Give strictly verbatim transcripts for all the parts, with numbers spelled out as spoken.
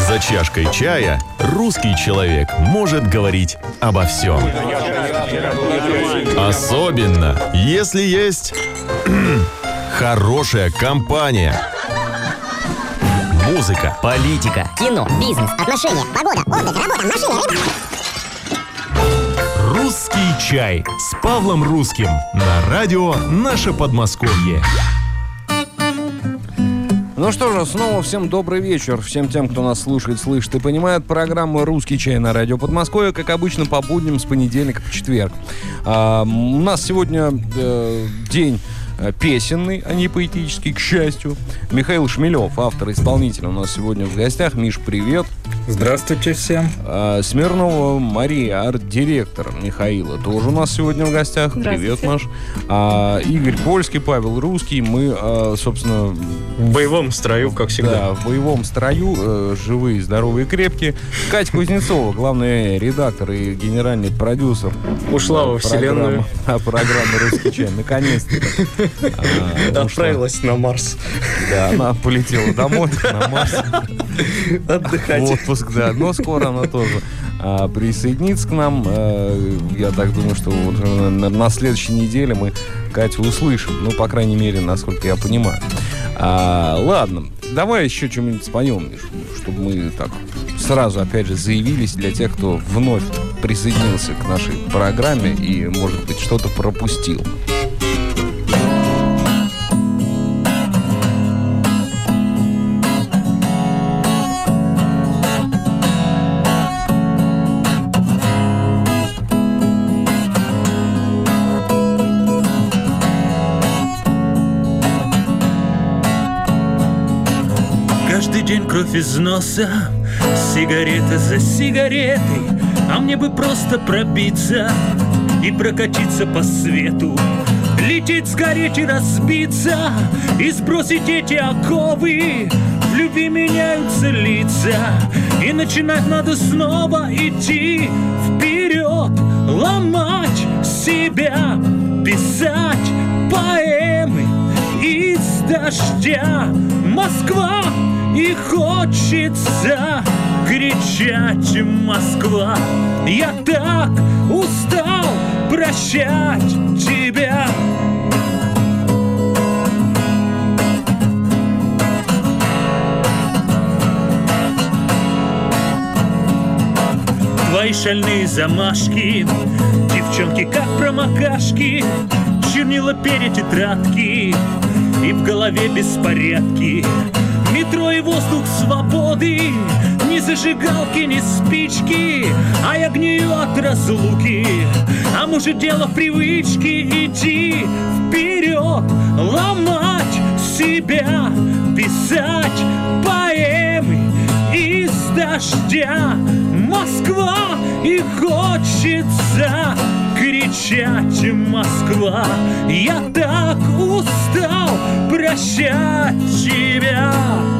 За чашкой чая русский человек может говорить обо всем. Особенно, если есть хорошая компания. Музыка, политика, кино, бизнес, отношения, погода, отдых, работа, машина, рыба. Русский чай с Павлом Русским на радио «Наше Подмосковье». Ну что же, снова всем добрый вечер. Всем тем, кто нас слушает, слышит и понимает. Программа «Русский чай» на радио Подмосковье, как обычно, по будням с понедельника по четверг. А, у нас сегодня э, день песенный, а не поэтический, к счастью. Михаил Шмелев, автор-исполнитель, у нас сегодня в гостях. Миш, привет. Здравствуйте всем. А, Смирнова Мария, арт-директор Михаила, тоже у нас сегодня в гостях. Привет, Маш. А, Игорь Польский, Павел Русский. Мы, а, собственно... В боевом строю, как всегда. Да, в боевом строю, э, живые, здоровые, крепкие. Катя Кузнецова, главный редактор и генеральный продюсер. Ушла во вселенную. Программы «Русский чай», наконец-то. А, Отправилась на Марс. Да, она полетела домой, на Марс. Отдыхать. В отпуск, да. Но скоро она тоже а, присоединится к нам. А, я так думаю, что вот на, на следующей неделе мы Катю услышим. Ну, по крайней мере, насколько я понимаю. А, ладно, давай еще что-нибудь споем, чтобы мы так сразу, опять же, заявились для тех, кто вновь присоединился к нашей программе и, может быть, что-то пропустил. Каждый день кровь из носа, сигарета за сигаретой, а мне бы просто пробиться и прокатиться по свету, лететь, сгореть и разбиться, и сбросить эти оковы. В любви меняются лица, и начинать надо снова идти вперед, ломать себя, писать поэмы из дождя. Москва, и хочется кричать: Москва, я так устал прощать тебя. Твои шальные замашки, девчонки как промокашки, чернила перья тетрадки, и в голове беспорядки. Метро и воздух свободы, ни зажигалки, ни спички, а я гнию от разлуки. А может, дело в привычке идти вперед, ломать себя, писать поэмы из дождя. Москва, и хочется кричать: Москва, я так устал прощать тебя.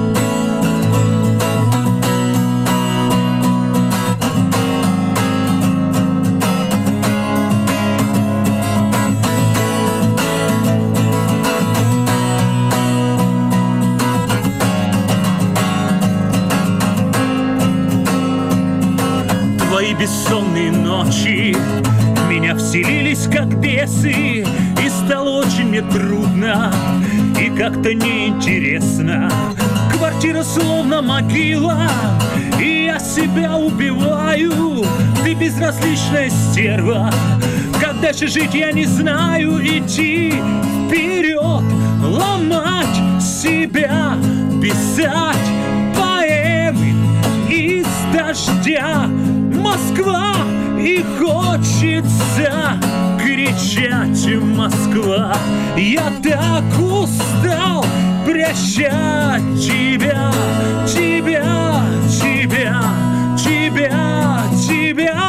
Твои бессонные ночи меня вселились как бесы, и стало очень мне трудно и как-то неинтересно. Квартира словно могила, и я себя убиваю. Ты безразличная стерва, как дальше жить я не знаю. Идти вперед, ломать себя, писать поэмы из дождя. Москва, и хочется кричать: Москва, я так устал прощать тебя, тебя, тебя, тебя, тебя.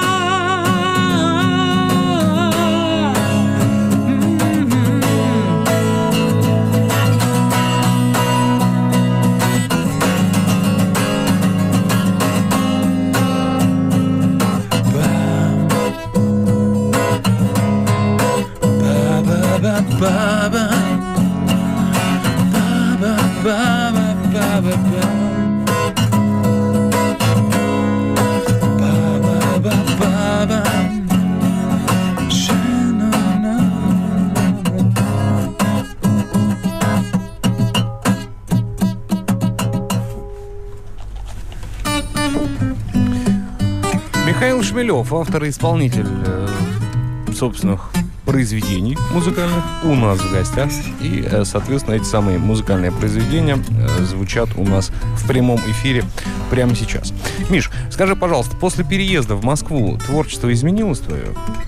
Баба, баба, баба, баба, баба. Михаил Шмелев, автор и исполнитель э, собственных произведений музыкальных у нас в гостях. И, э, соответственно, эти самые музыкальные произведения э, звучат у нас в прямом эфире прямо сейчас. Миш, скажи, пожалуйста, после переезда в Москву творчество изменилось твое?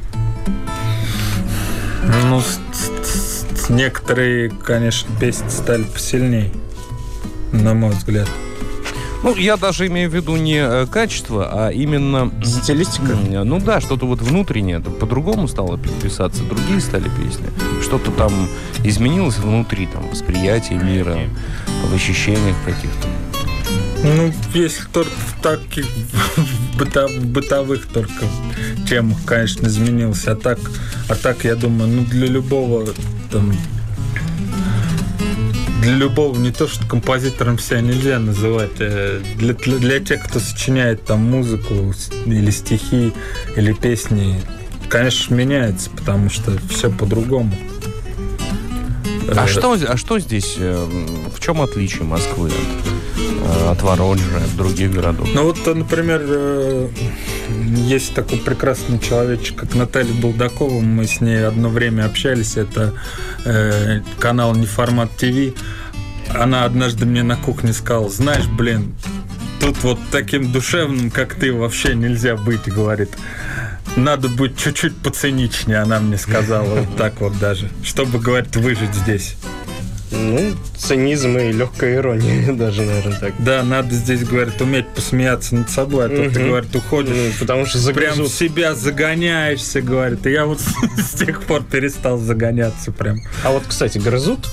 Ну, с- с- с- некоторые, конечно, песни стали посильнее, на мой взгляд. Ну, я даже имею в виду не э, качество, а именно... Стилистика? м, Ну да, что-то вот внутреннее, это по-другому стало писаться, другие стали песни. Что-то там изменилось внутри, там, восприятие мира, в ощущениях каких-то. Ну, если только в таких в быта- в бытовых только темах, конечно, изменилось. А так, а так, я думаю, ну, для любого там, для любого, не то что композитором себя нельзя называть, а для, для, для тех, кто сочиняет там музыку с- или стихи, или песни, конечно, меняется, потому что все по-другому. А Э, что, а что здесь, э, в чем отличие Москвы от, э, от Воронежа, от других городов? Ну вот, например, э, есть такой прекрасный человечек, как Наталья Булдакова. Мы с ней одно время общались. Это э, канал Неформат ТВ. Она однажды мне на кухне сказала: знаешь, блин, тут вот таким душевным, как ты, вообще нельзя быть, говорит. Надо быть чуть-чуть поциничнее, она мне сказала. Вот так вот даже. Чтобы, говорит, выжить здесь. Ну, цинизм и легкая ирония даже, наверное, так. Да, надо здесь, говорит, уметь посмеяться над собой. А то ты, Мгм. говорит, уходишь... Ну, потому что Прям в загрызут. себя загоняешься, говорит. И я вот с тех пор перестал загоняться прям. А вот, кстати, грызут?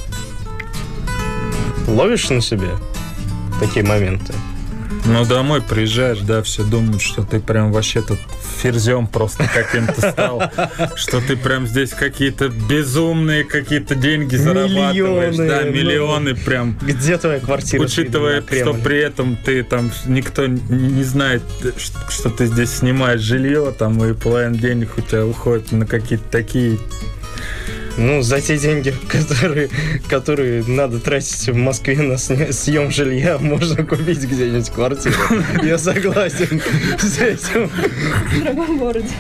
Ловишь на себе такие моменты? Ну, домой приезжаешь, да, все думают, что ты прям вообще тут ферзем просто каким-то стал. Что ты прям здесь какие-то безумные какие-то деньги зарабатываешь. Миллионы, Да, ну. миллионы прям. Где твоя квартира? Учитывая, Кремль? что при этом ты там, никто не знает, ш- что ты здесь снимаешь жилье, там, и половина денег у тебя уходит на какие-то такие. Ну, за те деньги, которые, которые надо тратить в Москве на сня- съем жилья, можно купить где-нибудь квартиру. Я согласен с этим. В другом городе.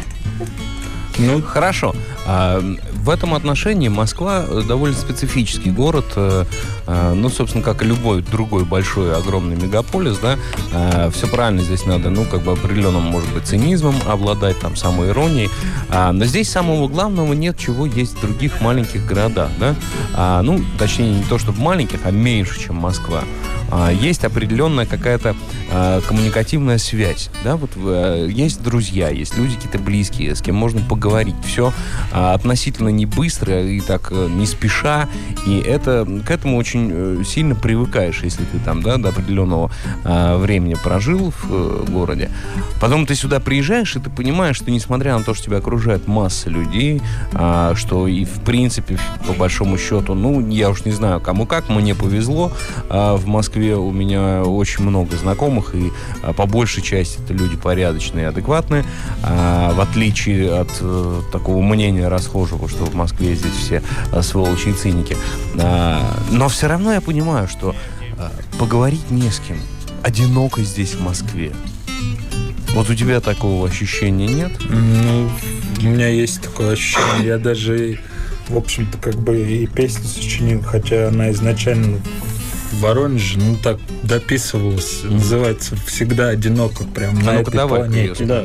Ну, хорошо. А, в этом отношении Москва довольно специфический город. э, э, Ну, собственно, как и любой другой большой, огромный мегаполис, да. э, Все правильно здесь надо, ну, как бы определенным, может быть, цинизмом обладать, там, самоиронией. А, Но здесь самого главного нет, чего есть в других маленьких городах, да. А, Ну, точнее, не то, чтобы маленьких, а меньше, чем Москва. А, Есть определенная какая-то а, коммуникативная связь, да, вот э, есть друзья, есть люди какие-то близкие, с кем можно поговорить. Все а, относительно не быстро и так э, не спеша, и это, к этому очень э, сильно привыкаешь, если ты там, да, до определенного а, времени прожил в э, городе. Потом ты сюда приезжаешь, и ты понимаешь, что несмотря на то, что тебя окружает масса людей, а, что и в принципе, по большому счету, ну, я уж не знаю, кому как, мне повезло, а, в Москве у меня очень много знакомых, и а, по большей части это люди порядочные и адекватные, а, в отличие от а, такого мнения расхожего, что в Москве здесь все а, сволочи и циники. А, но все равно я понимаю, что а, поговорить не с кем. Одиноко здесь, в Москве. Вот у тебя такого ощущения нет? Ну, у меня есть такое ощущение. Я даже, в общем-то, как бы и песню сочинил, хотя она изначально в Воронеже, ну, так дописывалась. Называется «Всегда одиноко», прям А на ну-ка, этой давай, планете. Да.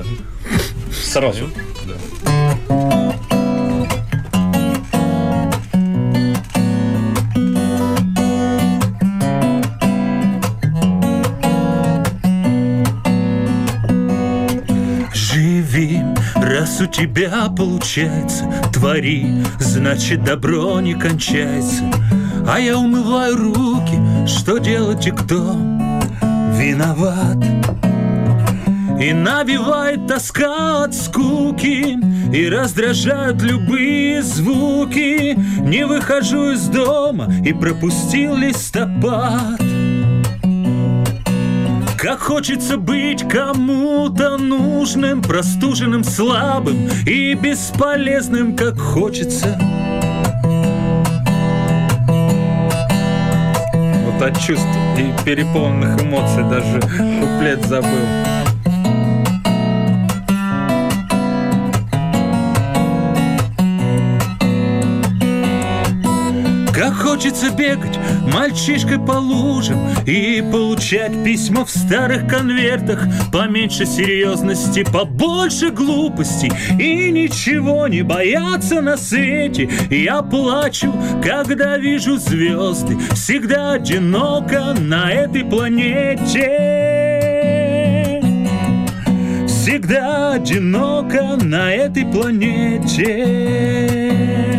Сразу. Живи, раз у тебя получается, твори, значит добро не кончается. А я умываю руки, что делать и кто виноват. И навевает тоска от скуки, и раздражают любые звуки. Не выхожу из дома и пропустил листопад. Как хочется быть кому-то нужным, простуженным, слабым и бесполезным, как хочется. Вот просто от чувств и переполненных эмоций даже куплет забыл. Как хочется бегать мальчишкой по лужам и получать письма в старых конвертах. Поменьше серьезности, побольше глупостей и ничего не бояться на свете. Я плачу, когда вижу звезды, всегда одиноко на этой планете. Всегда одиноко на этой планете.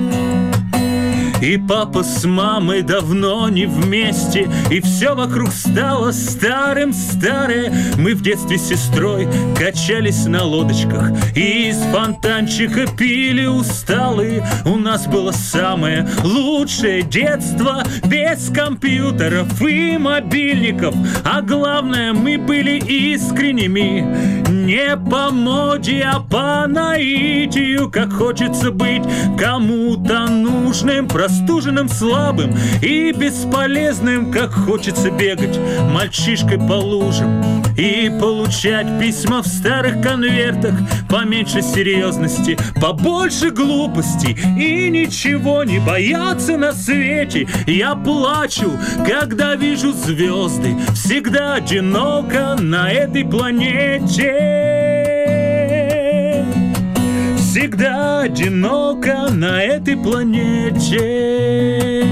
И папа с мамой давно не вместе, и все вокруг стало старым-старое. Мы в детстве с сестрой качались на лодочках и из фонтанчика пили усталые. У нас было самое лучшее детство, без компьютеров и мобильников. А главное, мы были искренними, не по моде, а по наитию. Как хочется быть кому-то нужным, простуженным, слабым и бесполезным. Как хочется бегать мальчишкой по лужам и получать письма в старых конвертах. Поменьше серьезности, побольше глупостей и ничего не бояться на свете. Я плачу, когда вижу звезды, всегда одиноко на этой планете. Всегда одиноко на этой планете.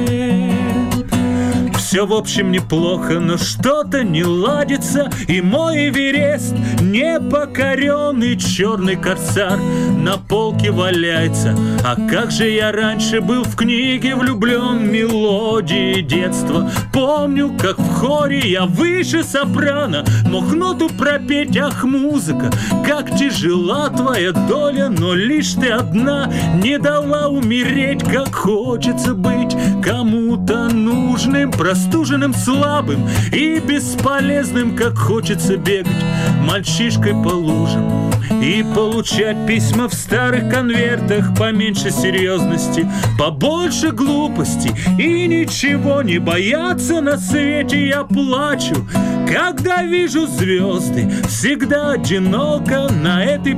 Все в общем неплохо, но что-то не ладится. И мой Эверест, непокоренный черный корсар, на полке валяется. А как же я раньше был в книге влюблен, мелодии детства. Помню, как в хоре я выше сопрано мог ноту пропеть. Ах, музыка, как тяжела твоя доля, но лишь ты одна не дала умереть. Как хочется быть кому-то нужным, простуженным, слабым и бесполезным. Как хочется бегать мальчишкой по лужам и получать письма в старых конвертах. Поменьше серьезности, побольше глупости и ничего не бояться на свете. Я плачу, когда вижу звезды, всегда одиноко на этой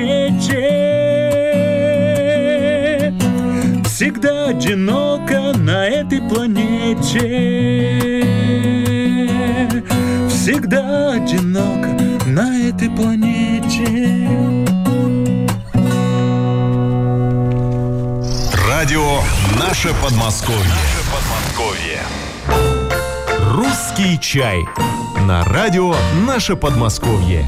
планете. Всегда одиноко на этой планете. Всегда одиноко на этой планете. Радио «Наше Подмосковье». Русский чай. На радио «Наше Подмосковье».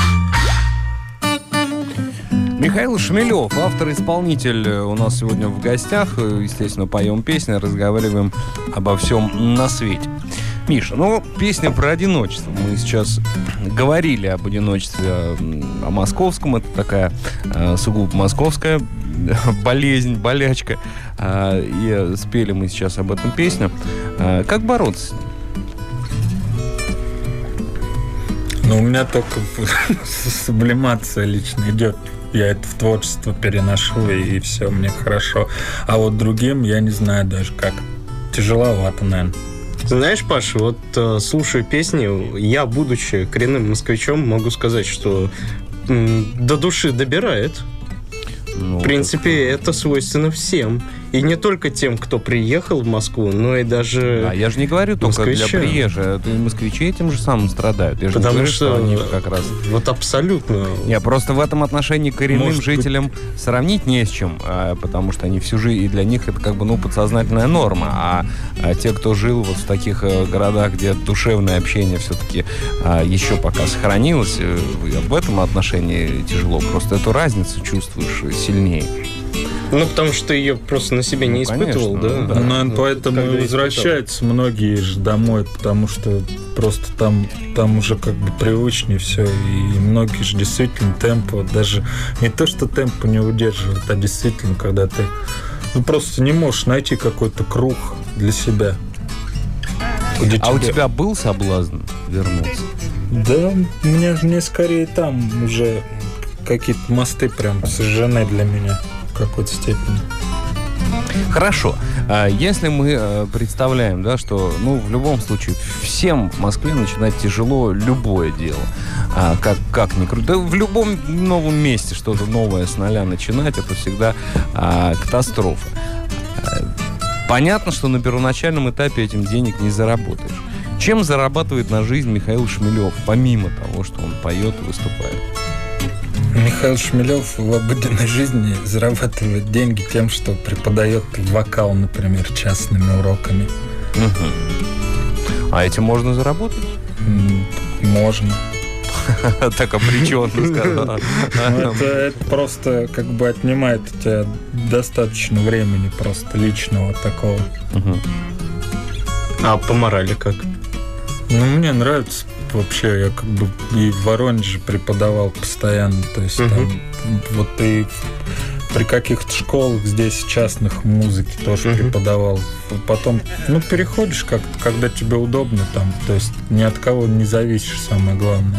Михаил Шмелев, автор-исполнитель, у нас сегодня в гостях. Естественно, поем песни, разговариваем обо всем на свете. Миша, ну, песня про одиночество. Мы сейчас говорили об одиночестве, о московском. Это такая э, сугубо московская болезнь, болячка. Э, и спели мы сейчас об этом песню. Э, как бороться? Ну, у меня только сублимация лично идет. Я это в творчество переношу, и, и все, мне хорошо. А вот другим я не знаю даже как. Тяжеловато, наверное. Знаешь, Паша, вот э, слушая песни, я, будучи коренным москвичом, могу сказать, что м, до души добирает. Ну, в принципе, это свойственно всем. И не только тем, кто приехал в Москву, но и даже... А я же не говорю только москвичам. Для приезжих. И москвичи этим же самым страдают. Я же Потому не говорю, что, что они как раз... Вот абсолютно. Я просто в этом отношении коренным Может жителям быть... сравнить не с чем, а, потому что они всю жизнь, и для них это как бы, ну, подсознательная норма. А, а те, кто жил вот в таких а, городах, где душевное общение все-таки а, еще пока сохранилось, а, в этом отношении тяжело. Просто эту разницу чувствуешь сильнее. Ну, потому что ты ее просто на себе не ну, испытывал, конечно, да? Ну, наверное, Вот, поэтому и возвращаются многие же домой, потому что просто там, там уже как бы привычнее все. И многие же действительно темп, вот даже не то, что темпа не удерживают, а действительно, когда ты ну, просто не можешь найти какой-то круг для себя. А тебе... у тебя был соблазн вернуться? Да, мне, мне скорее там уже какие-то мосты прям сожжены для меня в какой-то степени. Хорошо. А если мы э, представляем, да, что, ну, в любом случае, всем в Москве начинать тяжело любое дело. А, как, как ни круто. Да в любом новом месте что-то новое с нуля начинать, это всегда а, катастрофа. А, понятно, что на первоначальном этапе этим денег не заработаешь. Чем зарабатывает на жизнь Михаил Шмелев, помимо того, что он поет и выступает? Михаил Шмелев в обыденной жизни зарабатывает деньги тем, что преподает вокал, например, частными уроками. Угу. А этим можно заработать? Можно. Так опреченно сказал. Это просто как бы отнимает у тебя достаточно времени просто личного такого. А по морали как? Ну, мне нравится вообще, я как бы и в Воронеже преподавал постоянно, то есть uh-huh. там вот и при каких-то школах здесь частных музыки тоже uh-huh. преподавал. Потом, ну, переходишь как-то, когда тебе удобно там, то есть ни от кого не зависишь, самое главное.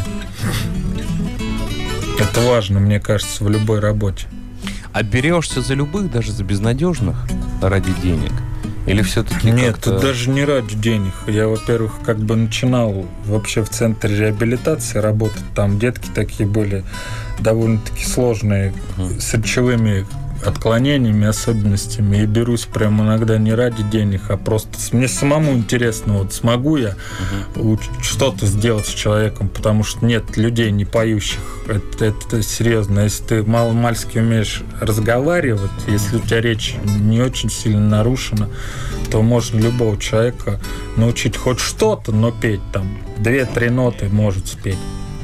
Это важно, мне кажется, в любой работе. А берешься за любых, даже за безнадежных, ради денег? Или все-таки Нет, как-то... тут даже не ради денег. Я, во-первых, как бы начинал вообще в центре реабилитации работать. Там детки такие были довольно-таки сложные, uh-huh. с речевыми отклонениями, особенностями. И берусь прям иногда не ради денег, а просто мне самому интересно, вот смогу я uh-huh. что-то сделать с человеком, потому что нет людей не поющих. Это, это серьезно. Если ты мало-мальски умеешь разговаривать, если у тебя речь не очень сильно нарушена, то можно любого человека научить хоть что-то, но петь там две-три ноты может спеть.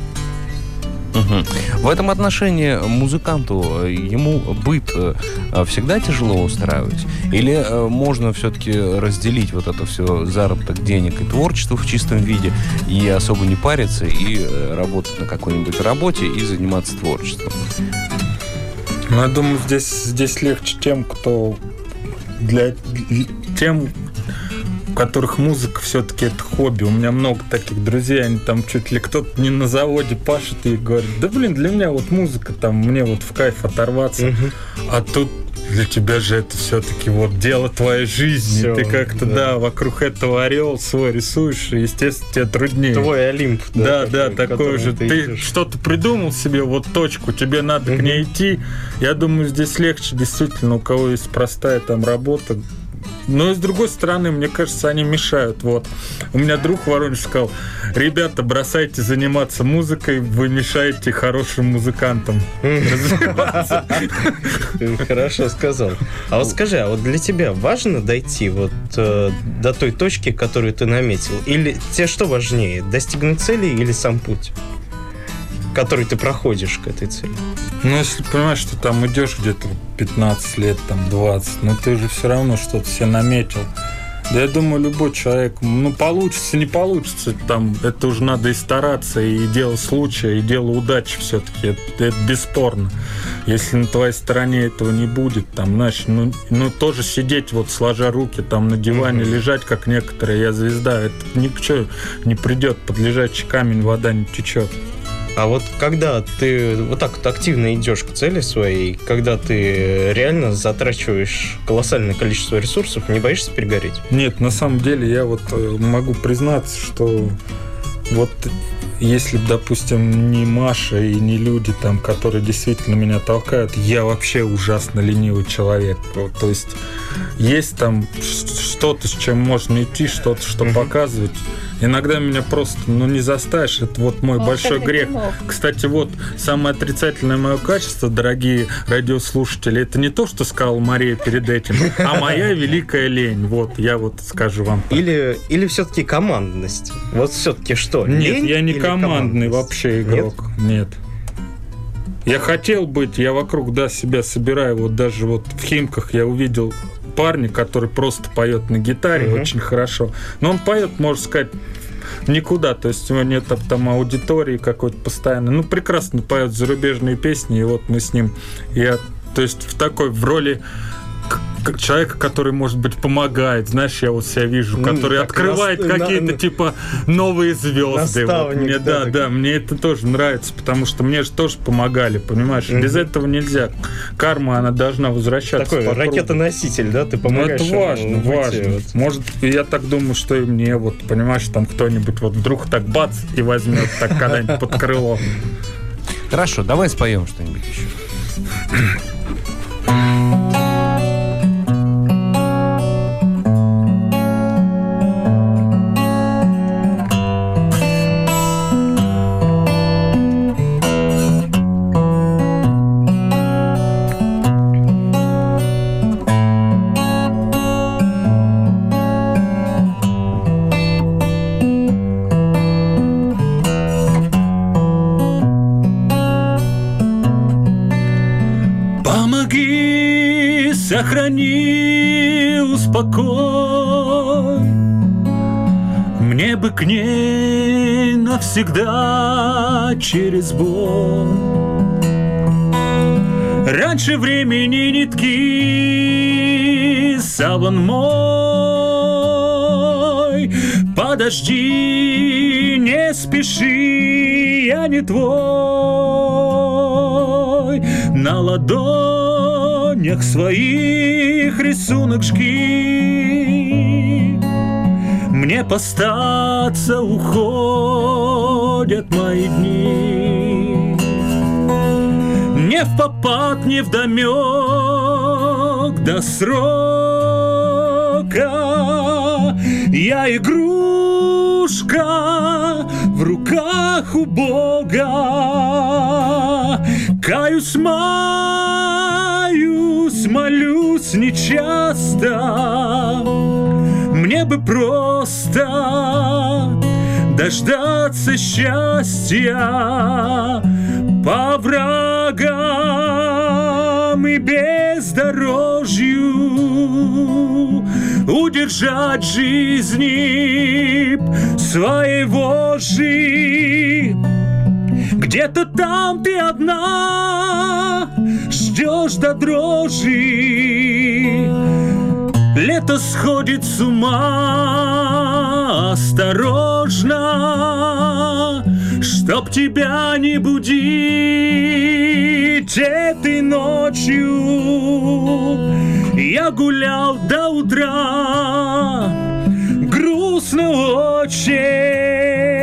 Угу. В этом отношении музыканту, ему быт всегда тяжело устраивать? Или можно все-таки разделить вот это все, заработок денег и творчество в чистом виде, и особо не париться, и работать на какой-нибудь работе, и заниматься творчеством? Ну, я думаю, здесь, здесь легче тем, кто для тем, у которых музыка все-таки это хобби. У меня много таких друзей, они там чуть ли кто-то не на заводе пашет и говорит: да блин, для меня вот музыка, там, мне вот в кайф оторваться. Угу. А тут для тебя же это все-таки вот дело твоей жизни. Всё, ты как-то, да. да, вокруг этого ореол свой рисуешь, и, естественно, тебе труднее. Твой Олимп. Да, да, да, такой же. Ты, ты что-то придумал себе, вот точку, тебе надо угу. к ней идти. Я думаю, здесь легче, действительно, у кого есть простая там работа. Но и с другой стороны, мне кажется, они мешают. Вот. У меня друг в Воронеже сказал: ребята, бросайте заниматься музыкой, вы мешаете хорошим музыкантам развиваться. Хорошо сказал. А вот скажи, а вот для тебя важно дойти вот до той точки, которую ты наметил? Или тебе что важнее, достигнуть цели или сам путь, который ты проходишь к этой цели? Ну, если понимаешь, что там идешь где-то пятнадцать лет, там двадцать, но ты же все равно что-то себе наметил. Да я думаю, любой человек, ну, получится, не получится, там, это уже надо и стараться, и дело случая, и дело удачи все-таки, это, это бесспорно. Если на твоей стороне этого не будет, там, знаешь, ну, ну тоже сидеть вот сложа руки там на диване, mm-hmm. лежать, как некоторые, я звезда, это ни к чему не придет, под лежачий камень вода не течет. А вот когда ты вот так вот активно идешь к цели своей, когда ты реально затрачиваешь колоссальное количество ресурсов, не боишься перегореть? Нет, на самом деле я вот могу признаться, что вот если бы, допустим, не Маша и не люди, там, которые действительно меня толкают, я вообще ужасно ленивый человек. Вот, то есть есть там что-то, с чем можно идти, что-то, что mm-hmm. показывать. Иногда меня просто, ну, не заставишь. Это вот мой О, большой грех. Кино. Кстати, вот самое отрицательное мое качество, дорогие радиослушатели, это не то, что сказала Мария перед этим, а моя великая лень. Вот, я вот скажу вам так. Или, или все-таки командность? Вот все-таки что? Нет, лень я не командный вообще игрок. Нет? Нет. Я хотел быть, я вокруг, да, себя собираю. Вот даже вот в Химках я увидел парня, который просто поет на гитаре uh-huh. очень хорошо. Но он поет, можно сказать, никуда. То есть у него нет там аудитории какой-то постоянно. Ну, прекрасно поет зарубежные песни. И вот мы с ним... Я, то есть в такой, в роли как человека, который, может быть, помогает, знаешь, я вот себя вижу, который так открывает нас- какие-то, на- типа, новые звезды. Вот Наставник, мне, да, да, да, мне это тоже нравится, потому что мне же тоже помогали, понимаешь? Без этого нельзя. Карма, она должна возвращаться. Такой по кругу. ракетоноситель, да? Ты Ну, помогаешь это ему важно, выйти важно. вот. Может, я так думаю, что и мне, вот, понимаешь, там кто-нибудь вот вдруг так бац и возьмет так когда-нибудь под крыло. Хорошо, давай споем что-нибудь еще. Помоги, сохрани, успокой. Мне бы к ней навсегда через боль. Раньше времени нитки, саван мой. Подожди, не спеши, я не твой. На ладонях своих рисунок жги. Мне постаться уходят мои дни. Не впопад, не вдомек до срока. Я игрушка в руках у Бога. Каюсь, маюсь, молюсь нечасто. Мне бы просто дождаться счастья по врагам и бездорожью, удержать жизни своей вожжи. Где-то там ты одна ждешь до дрожи. Лето сходит с ума, осторожно, чтоб тебя не будить этой ночью. Я гулял до утра, грустно очень.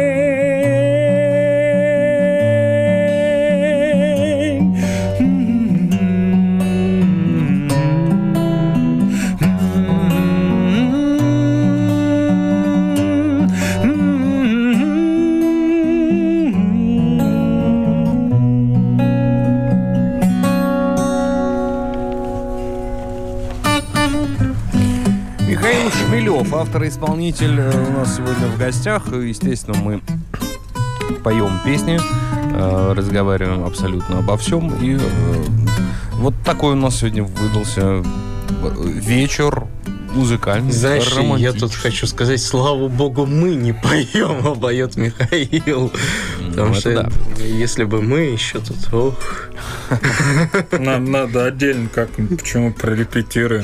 Михаил Шмелев, автор-исполнитель, у нас сегодня в гостях. Естественно, мы поем песни, разговариваем абсолютно обо всем. И вот такой у нас сегодня выдался вечер музыкальный, Знаешь, я романтический. тут хочу сказать, слава богу, мы не поем, а поет Михаил. Потому Ну, что это да. если бы мы еще тут... Ох. Нам надо отдельно как-нибудь, почему прорепетируем.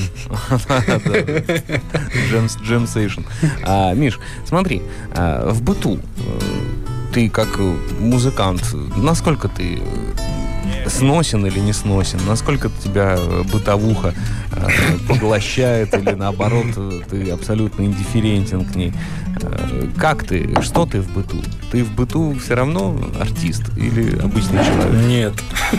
Джем сейшн. Миш, смотри, а, в быту э, ты как музыкант, насколько ты сносен или не сносен? Насколько тебя бытовуха э, поглощает или наоборот ты абсолютно индифферентен к ней? Э, как ты? Что ты в быту? Ты в быту все равно артист или обычный человек? Нет.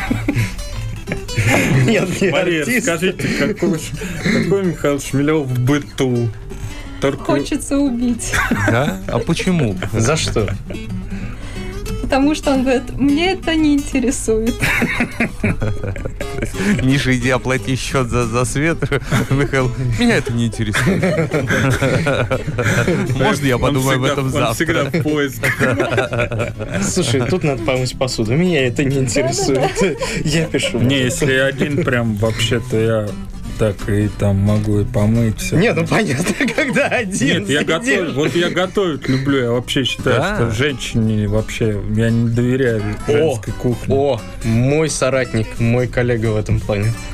Нет, не Мария, артист. скажите, какой, какой Михаил Шмелев в быту? Только... Хочется убить. Да? А почему? За что? Потому что он говорит, мне это не интересует. Миша, иди оплати счет за, за свет. Михаил, меня это не интересует. Можно я Он подумаю об всегда- этом Он завтра? всегда в поисках. Слушай, тут надо помыть посуду. Меня это не интересует. Я пишу. Не, если я один прям вообще-то я так и там могу и помыть все. Не, ну понятно, когда один Нет, я сидишь. готовлю. Вот я готовить люблю. Я вообще считаю, Да? что женщине вообще я не доверяю женской кухне. О, мой соратник, мой коллега в этом плане.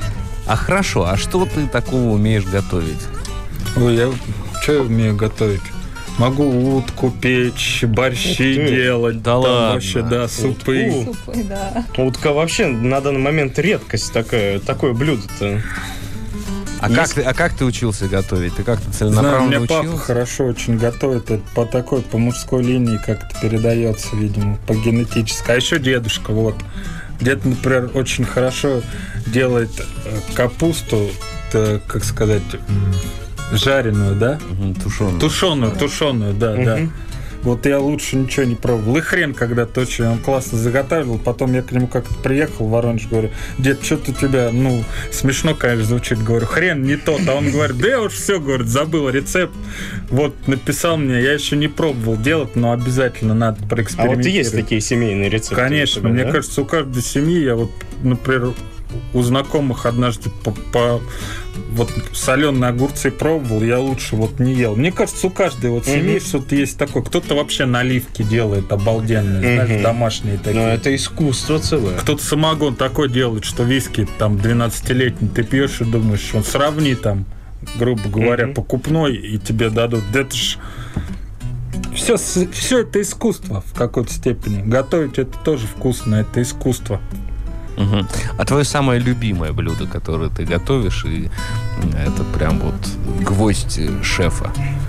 А хорошо, а что ты такого умеешь готовить? Ой, я что я умею готовить? Могу утку печь, борщи делать. Да там ладно. вообще, да, супы. Утку? Супы, да. Утка вообще на данный момент редкость такая, такое блюдо-то. А как, ты, а как ты учился готовить? Ты как-то Знаю, у целенаправленно меня папа учился? хорошо очень готовит. Это по такой, по мужской линии как-то передается, видимо, по генетической. А еще дедушка, вот. Дед, например, очень хорошо делает э, капусту, э, как сказать, м, жареную, да? Угу, тушеную. Тушеную, тушеную, да, Мгм. да. Вот я лучше ничего не пробовал. И хрен когда-то очень он классно заготавливал. Потом я к нему как-то приехал в Воронеж, говорю: дед, что-то у тебя, ну, смешно, конечно, звучит. Говорю: хрен не тот. А он говорит: да я уж все, говорит, забыл рецепт. Вот, написал мне, я еще не пробовал делать, но обязательно надо А проэкспериментировать. вот есть такие семейные рецепты? Конечно, у тебя, мне да? кажется, у каждой семьи, я вот, например, у знакомых однажды по, по- вот соленые огурцы пробовал, я лучше вот не ел. Мне кажется, у каждой вот семьи Мгм. что-то есть такое. Кто-то вообще наливки делает обалденные, Мгм. знаешь, домашние Но такие. это искусство целое. Кто-то самогон такой делает, что виски там двенадцатилетний ты пьешь и думаешь, он сравни там, грубо говоря, Мгм. покупной, и тебе дадут. Да это ж все, все это искусство в какой-то степени. Готовить это тоже вкусно, это искусство. Мгм. А твое самое любимое блюдо, которое ты готовишь, и это прям вот гвоздь шефа?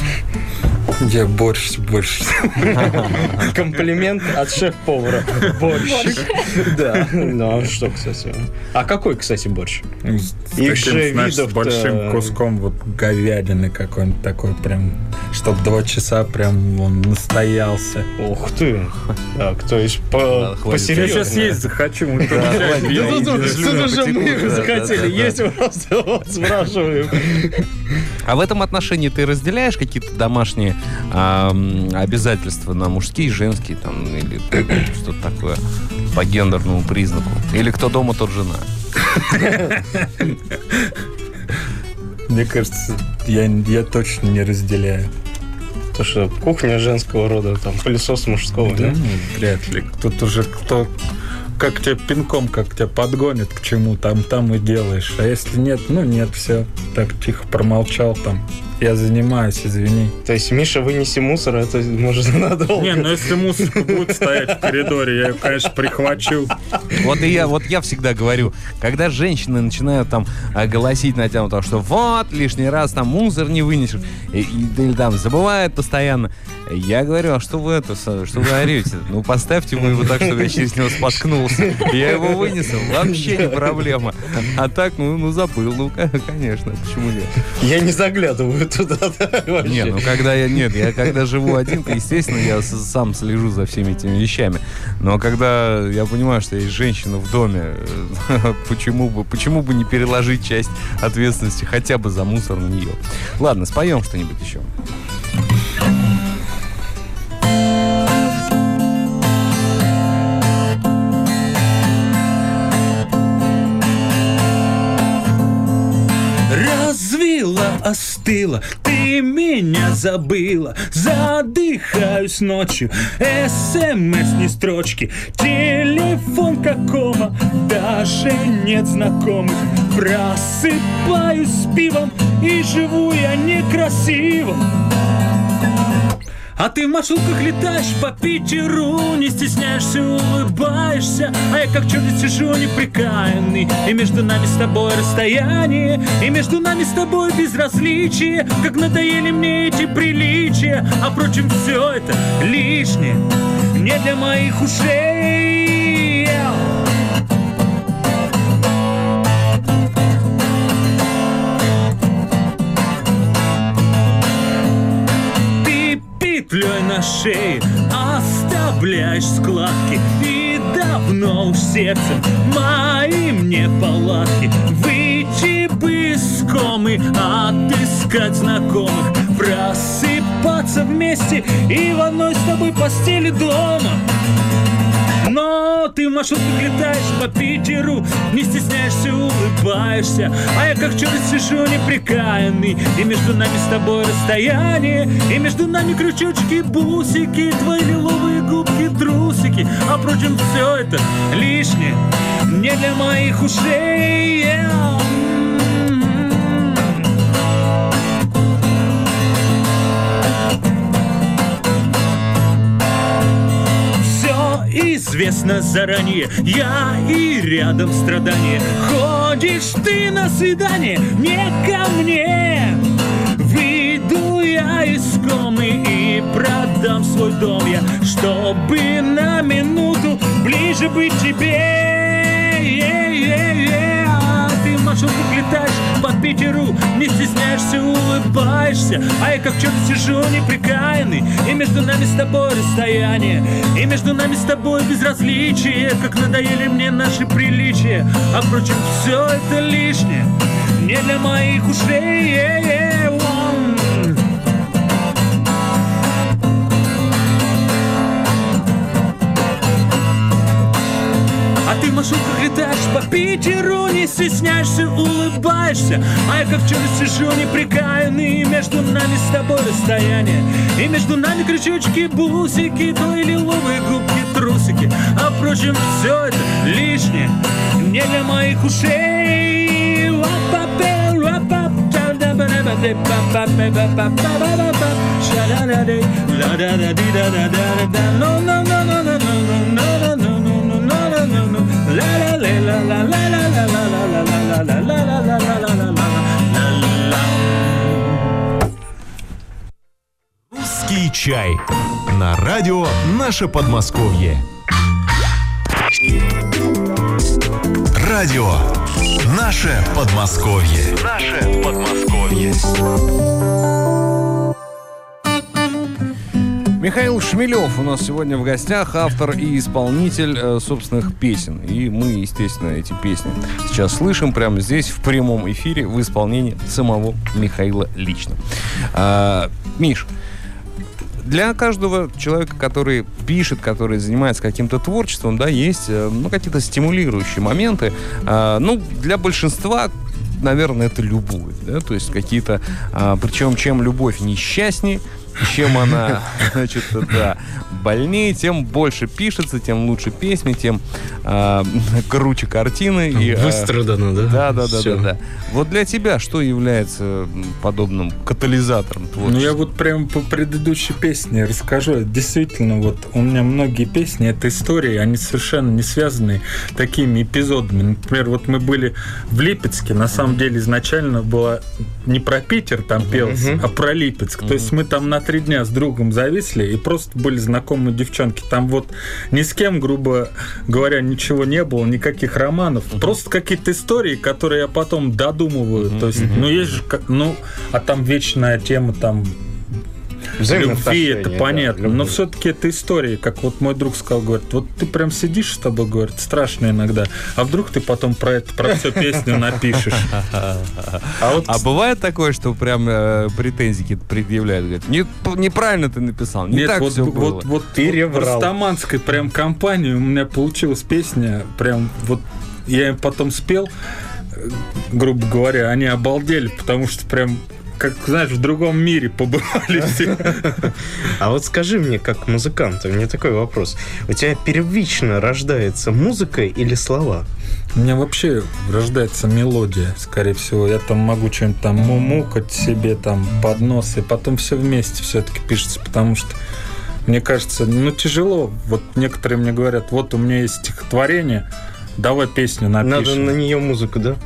Я борщ больше. Комплимент от шеф-повара. Борщ. Да. Ну, а что, кстати? А какой, кстати, борщ? С Их таким, же знаешь, с видов-то- большим куском вот говядины какой-нибудь такой прям, чтобы два часа прям он настоялся. Ух ты. Так, то есть по, Ладно, хватит. Я посерьезнее. сейчас есть захочу. мы Да, тоже хватит. видео Да тут, тут, видели. тут уже мы потекут, да, захотели. да, да, Есть да. просто вот спрашиваем. А в этом отношении ты разделяешь какие-то домашние а, м, обязательства на мужские, женские, там, или что-то такое по гендерному признаку? Или кто дома, тот жена? Мне кажется, я, я точно не разделяю. То, что кухня женского рода, там, пылесос мужского, да? Ну, вряд ли. Тут уже кто как тебя пинком, как тебя подгонит к чему, там, там и делаешь. А если нет, ну нет, все. Так тихо промолчал там. Я занимаюсь, извини. То есть, Миша, вынеси мусор, это может надолго. Не, ну если мусорка будет стоять в коридоре, я ее, конечно, прихвачу. Вот и я, вот я всегда говорю, когда женщины начинают там а, голосить на тему того, что вот, лишний раз там мусор не вынесешь, и- и- или там забывают постоянно, я говорю: а что вы это, что вы орете? Ну, поставьте вы его так, чтобы я через него споткнулся. Я его вынесу, вообще не проблема. А так, ну, ну забыл, ну, конечно, почему нет? Я не заглядываю туда, да, вообще. Не, ну когда я нет, я когда живу один, то, естественно, я с- сам слежу за всеми этими вещами. Но когда я понимаю, что есть женщина в доме, э, почему бы, почему бы не переложить часть ответственности хотя бы за мусор на нее? Ладно, споем что-нибудь еще. Развила, остыла, ты меня забыла. Задыхаюсь ночью, СМС ни строчки, телефон как кома, даже нет знакомых. Просыпаюсь с пивом и живу я некрасиво. А ты в маршрутках летаешь по Питеру, не стесняешься, улыбаешься, а я как чудо сижу неприкаянный. И между нами с тобой расстояние, и между нами с тобой безразличие. Как надоели мне эти приличия, а впрочем, все это лишнее не для моих ушей. Петлей на шее оставляешь складки, и давно уж сердцем моим неполадки. Выйти бы из комы, отыскать знакомых, просыпаться вместе и в одной с тобой постели дома. Но ты в маршрутках летаешь по Питеру, не стесняешься, улыбаешься, а я как чудо сижу неприкаянный. И между нами с тобой расстояние, и между нами крючочки, бусики, твои лиловые губки, трусики. А впрочем, все это лишнее не для моих ушей. известно заранее. Я и рядом страдание. Ходишь ты на свидание не ко мне. Выйду я из комы и продам свой дом я, чтобы на минуту ближе быть тебе. Yeah-yeah-yeah. А ты в маршрутках летаешь по Питеру, не стесняешься, улыбаешься, а я как черт сижу неприкаянный, и между нами с тобой расстояние, и между нами с тобой безразличие, как надоели мне наши приличия. А впрочем, все это лишнее, не для моих ушей. Yeah-yeah. А ты в маршрутках летаешь по Питеру, не стесняешься, улыбаешься, а я как черт сижу неприкаянный, и между нами с тобой расстояние, и между нами крючочки, бусики, твои лиловые губки, трусики. А впрочем, все это лишнее, не для моих ушей. Русский чай на радио «Наше Подмосковье». Радио «Наше Подмосковье». Наше Подмосковье. Михаил Шмелев у нас сегодня в гостях, автор и исполнитель э, собственных песен. И мы, естественно, эти песни сейчас слышим прямо здесь, в прямом эфире, в исполнении самого Михаила лично. А, Миш, для каждого человека, который пишет, который занимается каким-то творчеством, да, есть ну, какие-то стимулирующие моменты. А, ну, для большинства, наверное, это любовь, да, то есть какие-то... А, причем, чем любовь несчастнее, чем она, значит, да, больнее, тем больше пишется, тем лучше песни, тем э, круче картины. И, выстрадано, да? Да, да, да, да, да. Вот для тебя что является подобным катализатором творчества? Ну, я вот прямо по предыдущей песне расскажу. Действительно, вот у меня многие песни, это истории, они совершенно не связаны такими эпизодами. Например, вот мы были в Липецке, на самом деле изначально было не про Питер там пелось, uh-huh. а про Липецк. Uh-huh. То есть мы там на три дня с другом зависли и просто были знакомые девчонки. Там вот ни с кем, грубо говоря, ничего не было, никаких романов. Uh-huh. Просто какие-то истории, которые я потом додумываю. Uh-huh. То есть, ну, есть же, ну, а там вечная тема, там, любви, это понятно. Да, но все-таки это история, как вот мой друг сказал, говорит, вот ты прям сидишь с тобой, говорит, страшно иногда, а вдруг ты потом про это, про всю песню напишешь. А, вот... а бывает такое, что прям э, претензии какие-то предъявляют, говорят, не, неправильно ты написал, не Нет, так вот, все вот, было. Вот, вот в растаманской прям компании у меня получилась песня, прям вот я им потом спел, грубо говоря, они обалдели, потому что прям как, знаешь, в другом мире побывали все. А вот скажи мне, как музыкант, у меня такой вопрос. У тебя первично рождается музыка или слова? У меня вообще рождается мелодия, скорее всего. Я там могу что-нибудь там мумукать себе там под нос, и потом все вместе все-таки пишется, потому что мне кажется, ну, тяжело. Вот некоторые мне говорят, вот у меня есть стихотворение, давай песню напишем. Надо на нее музыку, да?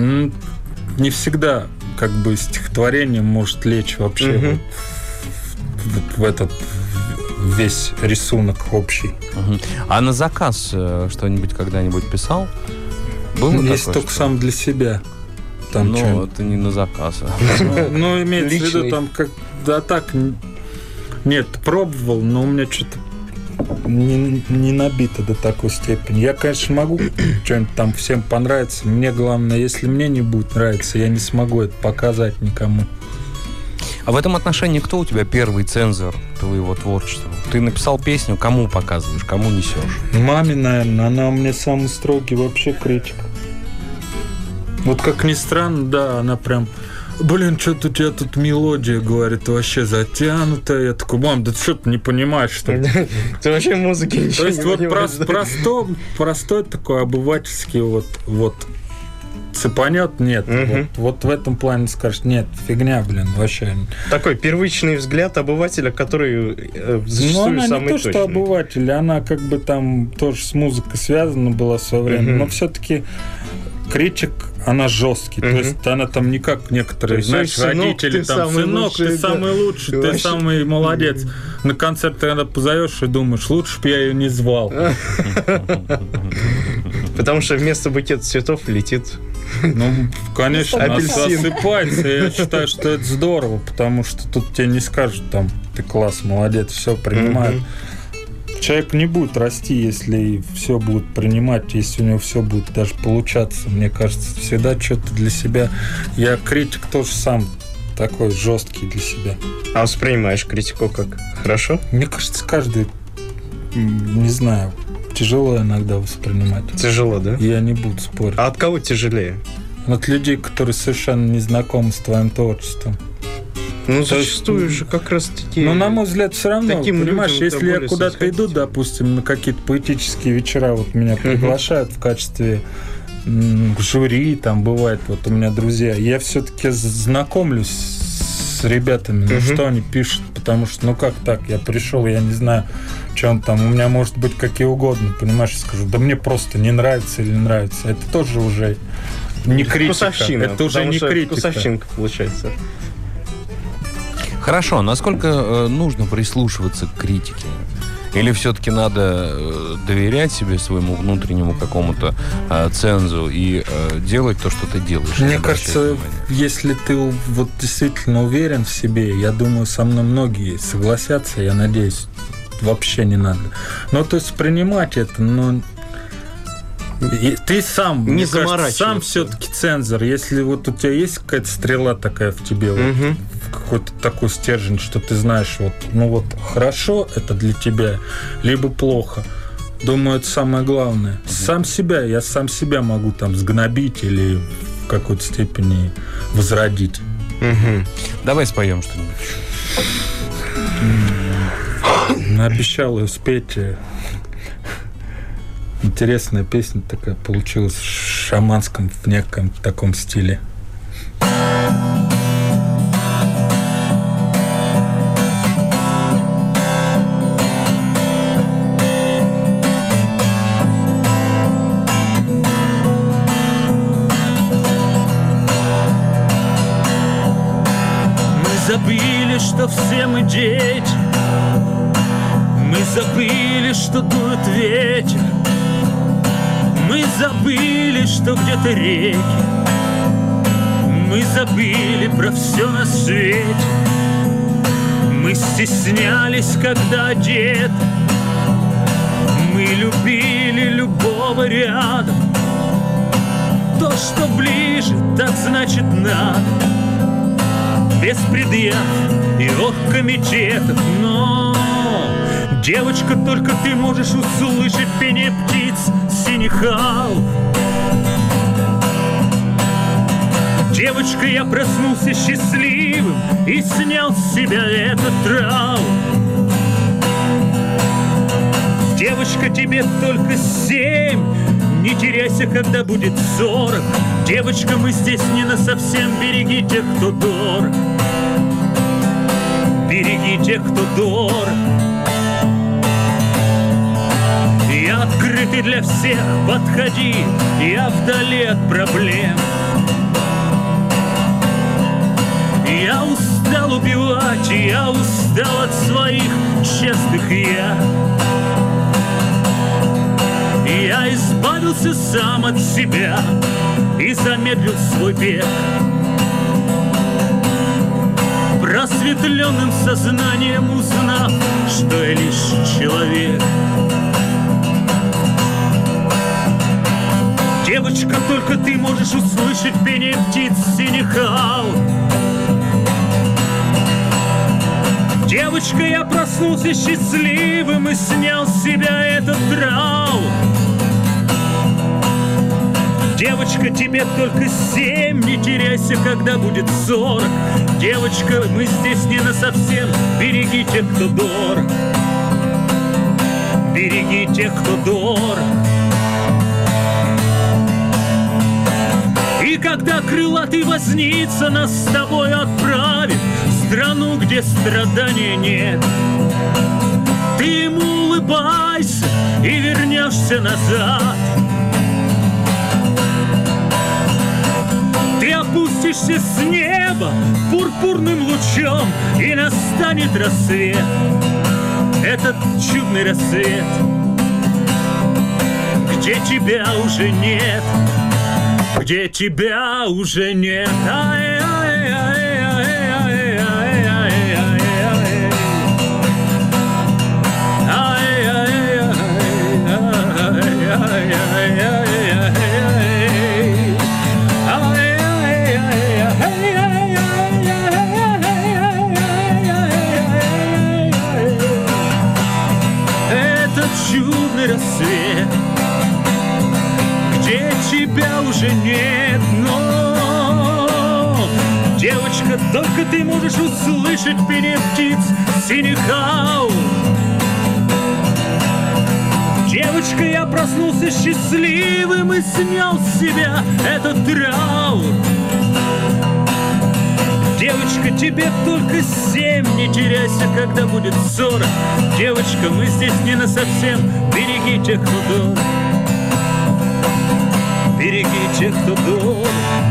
Не всегда как бы стихотворение может лечь вообще uh-huh. вот, вот в этот весь рисунок общий. Uh-huh. А на заказ что-нибудь когда-нибудь писал? Было Есть только что? Сам для себя. Там ну, что-нибудь. Это не на заказ. Ну, имеется в виду, там как да так. Нет, пробовал, но у меня что-то Не, не набито до такой степени. Я, конечно, могу что-нибудь там всем понравится. Мне главное, если мне не будет нравиться, я не смогу это показать никому. А в этом отношении кто у тебя первый цензор твоего творчества? Ты написал песню, кому показываешь, кому несешь? Маме, наверное. Она у меня самый строгий вообще критик. Вот как ни странно, да, она прям... Блин, что-то у тебя тут мелодия, говорит, вообще затянутая. Я такой, мам, да что ты не понимаешь, что ли? Ты вообще музыки ничего не понимаешь. То есть вот простой, простой такой обывательский вот, вот цепанет, нет. Мгм. Вот, вот в этом плане скажешь, нет, фигня, блин, вообще. Такой первичный взгляд обывателя, который э, Ну, зачастую она самый не то, что точный. обыватель, она как бы там тоже с музыкой связана была в свое время, Мгм. но все-таки критик, она жесткий. Мгм. То есть она там не как некоторые, То есть, знаешь, «Ой, сынок, родители, ты там, самый сынок, лучший, ты да. самый лучший, Ты ты вообще- самый молодец. На концерт ты когда позовешь и думаешь, лучше бы я ее не звал. Потому что вместо букета цветов летит. Ну, конечно, она Апельсин. осыпается. Я считаю, что это здорово, потому что тут тебе не скажут, там, ты класс, молодец, все принимают. Мгм. Человек не будет расти, если все будет принимать, если у него все будет даже получаться. Мне кажется, всегда что-то для себя. Я критик тоже сам такой жесткий для себя. А воспринимаешь критику как? Хорошо? Мне кажется, каждый, м, не знаю, тяжело иногда воспринимать. Тяжело, да? Я не буду спорить. А от кого тяжелее? От людей, которые совершенно не знакомы с твоим творчеством. Ну, То есть, зачастую же как раз таки... Но, на мой взгляд, все равно, таким понимаешь, людям если я более куда-то иду, снисходительно. допустим, на какие-то поэтические вечера, вот меня приглашают в качестве м, жюри, там бывает, вот у меня друзья, я все-таки знакомлюсь с ребятами, ну, Мгм. что они пишут, потому что, ну как так, я пришел, я не знаю, что он там, у меня может быть какие угодно, понимаешь, я скажу, да мне просто не нравится или нравится, это тоже уже не критика, Вкусовщина, это уже потому не что критика. вкусовщинка получается. Хорошо, насколько э, нужно прислушиваться к критике? Или все-таки надо э, доверять себе, своему внутреннему какому-то э, цензу и э, делать то, что ты делаешь? Мне не обращать кажется, внимания? если ты вот действительно уверен в себе, я думаю, со мной многие согласятся, я надеюсь, вообще не надо. Но то есть принимать это, но и ты сам, Не мне кажется, заморачиваться. сам все-таки цензор. Если вот у тебя есть какая-то стрела такая в тебе, вот, Мгм. какой-то такой стержень, что ты знаешь, вот, ну вот хорошо это для тебя, либо плохо. Думаю, это самое главное. Сам себя, я сам себя могу там сгнобить или в какой-то степени возродить. Мгм. Давай споем что-нибудь. Обещал ее спеть. э, Интересная песня такая получилась в шаманском, в неком таком стиле. Мы забыли, что все мы дети. Мы забыли, что дует ветер. Мы забыли, что где-то реки. Мы забыли про все на свете. Мы стеснялись, когда одеты. Мы любили любого рядом. То, что ближе, так значит надо. Без предъяв и оргкомитетов. Но, девочка, только ты можешь услышать пение птиц синих алов. Девочка, я проснулся счастливым и снял с себя этот траур. Девочка, тебе только семь, не теряйся, когда будет сорок. Девочка, мы здесь не насовсем, береги тех, кто дорог. Береги тех, кто дорог. Я открытый для всех, подходи, я вдали от проблем. Я устал убивать, я устал от своих честных я. Я избавился сам от себя и замедлил свой бег. Просветленным сознанием узнав, что я лишь человек. Девочка, только ты можешь услышать пение птиц синих ал. Девочка, я проснулся счастливым и снял с себя этот траур. Девочка, тебе только семь, не теряйся, когда будет сорок. Девочка, мы здесь не насовсем, береги тех, кто дорог. Береги тех, кто дорог. И И когда крылатый возница нас с тобой отправит в страну, где страдания нет, ты ему улыбайся и вернешься назад. Ты опустишься с неба пурпурным лучом, и настанет рассвет, этот чудный рассвет, где тебя уже нет, где тебя уже нет. Чудный рассвет, где тебя уже нет, но, девочка, только ты можешь услышать пение птиц синих ау. Девочка, я проснулся счастливым и снял с себя этот траур. Девочка, тебе только семь, не теряйся, когда будет сорок. Девочка, мы здесь не насовсем, береги тех, кто дорог. Береги тех, кто дорог.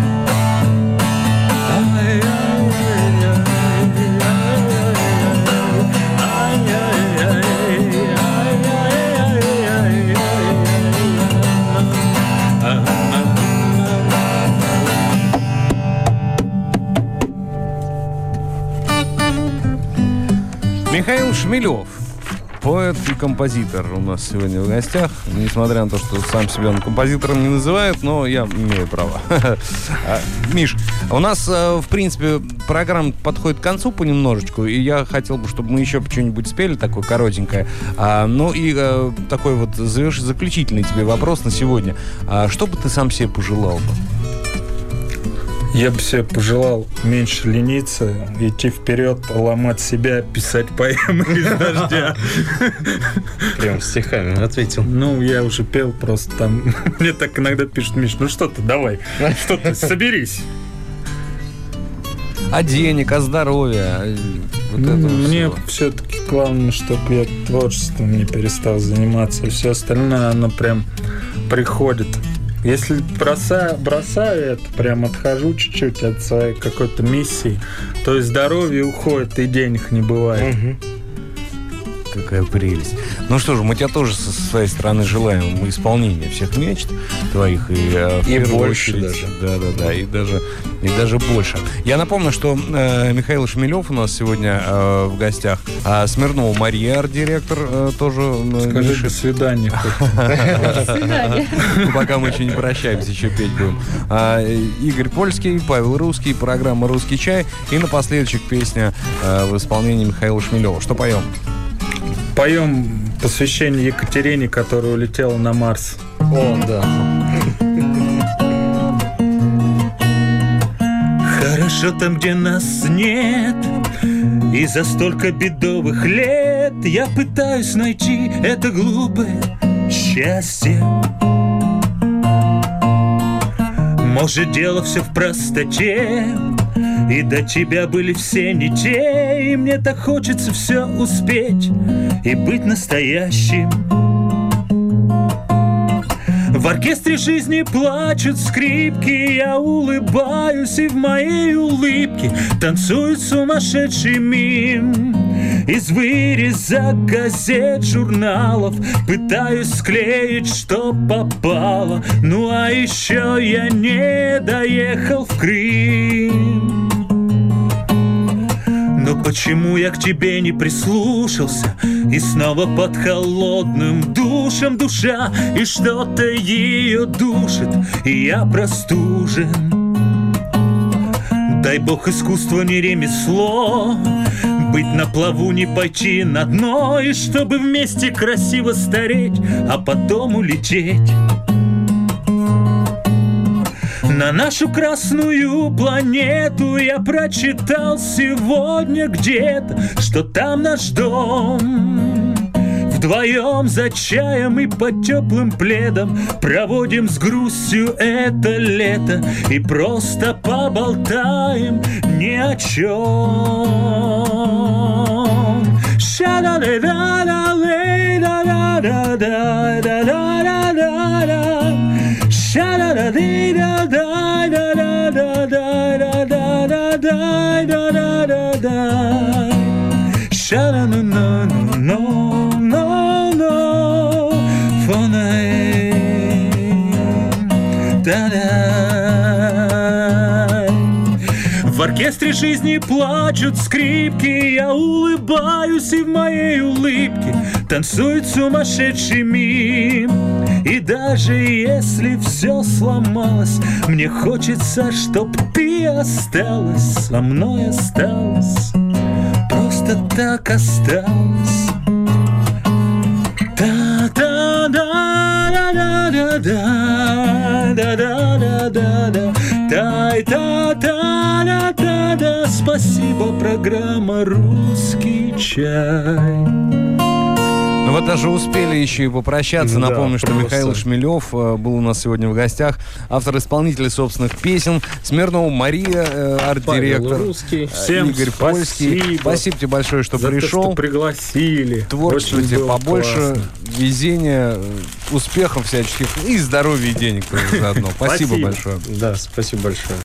Михаил Шмелев, поэт и композитор, у нас сегодня в гостях. Несмотря на то, что сам себя он композитором не называет, но я имею право. Миш, у нас, в принципе, программа подходит к концу понемножечку, и я хотел бы, чтобы мы еще что-нибудь спели, такое коротенькое. Ну и такой вот заключительный тебе вопрос на сегодня. Что бы ты сам себе пожелал бы? Я бы себе пожелал меньше лениться, идти вперед, ломать себя, писать поэмы из дождя. Прям стихами ответил. Ну, я уже пел просто там. Мне так иногда пишут: Миш, ну что ты, давай, что ты, соберись. А денег, а здоровья? Вот Мне все-таки главное, чтобы я творчеством не перестал заниматься. Все остальное, оно прям приходит. Если бросаю, бросаю это, прям отхожу чуть-чуть от своей какой-то миссии, то и здоровье уходит, и денег не бывает. Угу. Какая прелесть. Ну что же, мы тебя тоже со своей стороны желаем исполнения всех мечт твоих. И, э, в и больше очередь, даже. Да-да-да, и даже, и даже больше. Я напомню, что э, Михаил Шмелев у нас сегодня э, в гостях. А Смирнова Мария, арт-директор, э, тоже. Э, Скажи Миша. до свидания. До свидания. Пока мы еще не прощаемся, еще петь будем. Игорь Польский, Павел Русский, программа «Русский чай». И напоследок песня э, в исполнении Михаила Шмелева. Что поем? Поем посвящение Екатерине, которая улетела на Марс. О, да. Хорошо там, где нас нет, и за столько бедовых лет я пытаюсь найти это глупое счастье. Может, дело все в простоте, и до тебя были все не те, и мне так хочется все успеть и быть настоящим. В оркестре жизни плачут скрипки, я улыбаюсь, и в моей улыбке танцует сумасшедший мим. Из выреза газет, журналов пытаюсь склеить, что попало. Ну а еще я не доехал в Крым. Но почему я к тебе не прислушался? И снова под холодным душем душа, и что-то ее душит, и я простужен. Дай бог, искусство не ремесло, быть на плаву, не пойти на дно, и чтобы вместе красиво стареть, а потом улететь на нашу красную планету. Я прочитал сегодня где-то, что там наш дом. В Вдвоем за чаем и под теплым пледом проводим с грустью это лето и просто поболтаем ни о чем. В оркестре жизни плачут скрипки, я улыбаюсь, и в моей улыбке танцует сумасшедший мир. И даже если все сломалось, мне хочется, чтоб ты осталась, со мной осталась, просто так осталась. Та-та-та-та-та-та-та-та-та. Спасибо, программа «Русский чай». Ну вот даже успели еще и попрощаться. Да, Напомню, что просто. Михаил Шмелев э, был у нас сегодня в гостях. Автор-исполнитель собственных песен. Смирнова Мария, э, арт-директор. Павел Русский. э, Всем Игорь Польский. спасибо. Спасибо тебе большое, что За то, пришел. что пригласили. Творчествуйте Очень было побольше, классно. везения, э, успехов всяческих и здоровья и денег тоже заодно. Спасибо Спасибо. большое. Да, спасибо большое.